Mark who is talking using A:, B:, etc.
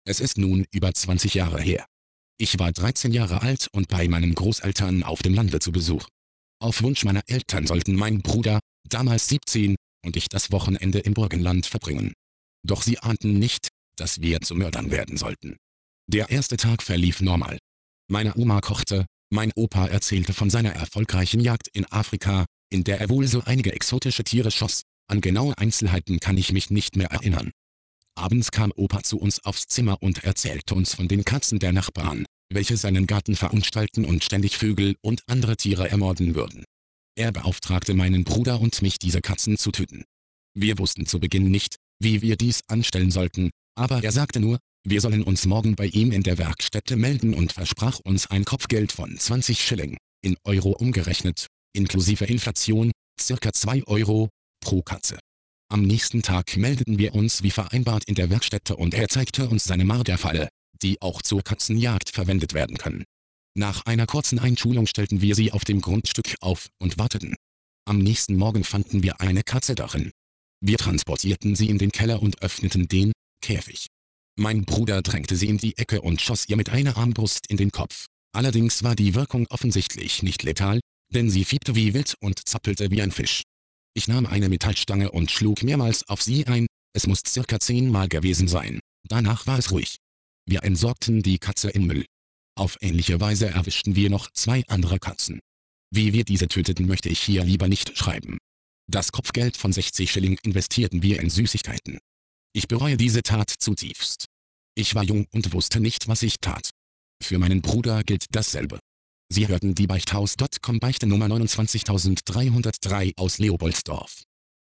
A: Es ist nun über 20 Jahre her. Ich war 13 Jahre alt und bei meinen Großeltern auf dem Lande zu Besuch. Auf Wunsch meiner Eltern sollten mein Bruder, damals 17, und ich das Wochenende im Burgenland verbringen. Doch sie ahnten nicht, dass wir zu Mördern werden sollten. Der erste Tag verlief normal. Meine Oma kochte, mein Opa erzählte von seiner erfolgreichen Jagd in Afrika, in der er wohl so einige exotische Tiere schoss. An genaue Einzelheiten kann ich mich nicht mehr erinnern. Abends kam Opa zu uns aufs Zimmer und erzählte uns von den Katzen der Nachbarn, welche seinen Garten verunstalten und ständig Vögel und andere Tiere ermorden würden. Er beauftragte meinen Bruder und mich, diese Katzen zu töten. Wir wussten zu Beginn nicht, wie wir dies anstellen sollten, aber er sagte nur, wir sollen uns morgen bei ihm in der Werkstätte melden und versprach uns ein Kopfgeld von 20 Schilling, in Euro umgerechnet, inklusive Inflation, circa 2 Euro, pro Katze. Am nächsten Tag meldeten wir uns wie vereinbart in der Werkstätte und er zeigte uns seine Marderfalle, die auch zur Katzenjagd verwendet werden können. Nach einer kurzen Einschulung stellten wir sie auf dem Grundstück auf und warteten. Am nächsten Morgen fanden wir eine Katze darin. Wir transportierten sie in den Keller und öffneten den Käfig. Mein Bruder drängte sie in die Ecke und schoss ihr mit einer Armbrust in den Kopf. Allerdings war die Wirkung offensichtlich nicht letal, denn sie fiebte wie wild und zappelte wie ein Fisch. Ich nahm eine Metallstange und schlug mehrmals auf sie ein, es muss circa 10 Mal gewesen sein. Danach war es ruhig. Wir entsorgten die Katze in Müll. Auf ähnliche Weise erwischten wir noch 2 andere Katzen. Wie wir diese töteten, möchte ich hier lieber nicht schreiben. Das Kopfgeld von 60 Schilling investierten wir in Süßigkeiten. Ich bereue diese Tat zutiefst. Ich war jung und wusste nicht, was ich tat. Für meinen Bruder gilt dasselbe. Sie hörten die Beichthaus.com Beichte Nummer 29303 aus Leopoldsdorf.